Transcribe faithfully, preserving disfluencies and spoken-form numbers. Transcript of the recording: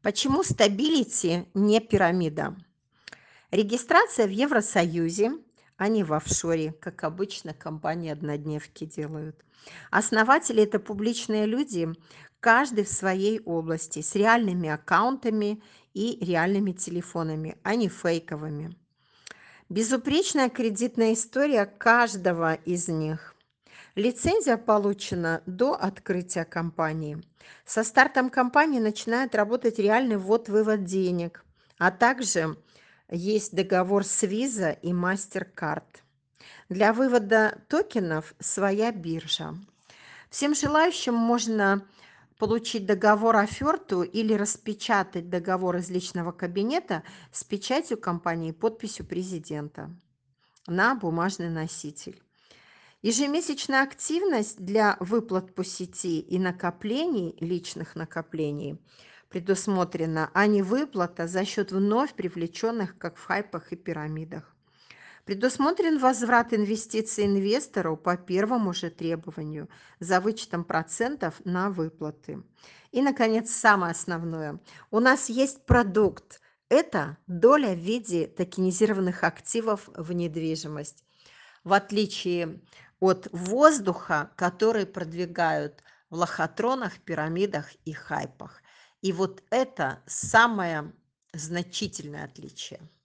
Почему стабилити не пирамида? Регистрация в Евросоюзе, а не в офшоре, как обычно компании-однодневки делают. Основатели– это публичные люди, каждый в своей области, с реальными аккаунтами и реальными телефонами, а не фейковыми. Безупречная кредитная история каждого из них. Лицензия получена до открытия компании. Со стартом компании начинает работать реальный ввод-вывод денег, а также есть договор с Visa и MasterCard. Для вывода токенов своя биржа. Всем желающим можно получить договор оферту или распечатать договор из личного кабинета с печатью компании и подписью президента на бумажный носитель. Ежемесячная активность для выплат по сети и накоплений, личных накоплений предусмотрена, а не выплата за счет вновь привлеченных, как в хайпах и пирамидах. Предусмотрен возврат инвестиций инвестору по первому же требованию за вычетом процентов на выплаты. И, наконец, самое основное. У нас есть продукт. Это доля в виде токенизированных активов в недвижимость, в отличие от воздуха, который продвигают в лохотронах, пирамидах и хайпах. И вот это самое значительное отличие.